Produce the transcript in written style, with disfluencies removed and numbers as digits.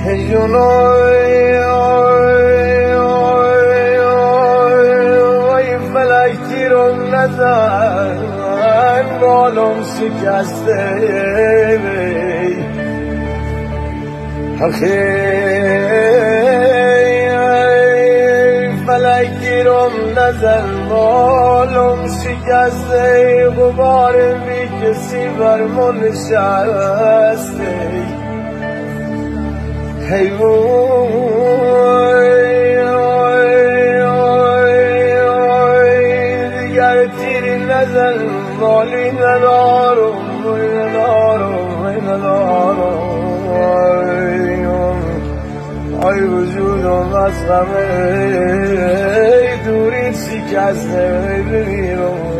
ای فلک تیرم نزن بالم شکسته آخه فلک تیرم نزن بالم شکسته غبار بی کسی بر من نشسته Hey, دیگر تیری نزن مالی ندارم ای وجودم از غم دوری شکسته بمیرم